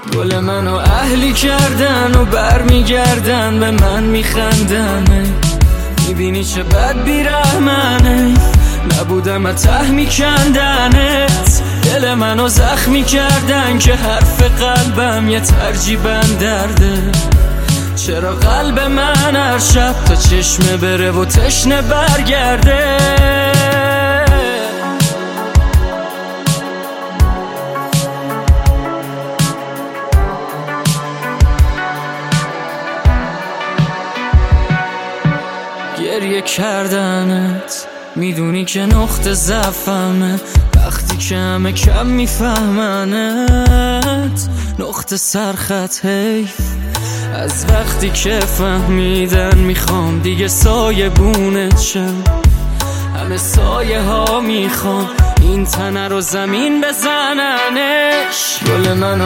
گل منو اهلی کردن و برمیگردن به من میخندن. میبینی چه بد بیرحمنه، نبودم ته میکندنت. دل منو زخمی کردن که حرف قلبم یه ترجیبن درده. چرا قلب من هر شب تا چشمه بره و تشنه برگرده؟ گریه کردنت میدونی که نقطه ضعفمه، وقتی که همه کم میفهمنت. نقطه سرخط حیف از وقتی که فهمیدن میخوام دیگه سایه بونت شم. همه سایه ها میخوام این تنه رو زمین بزننش. گل منو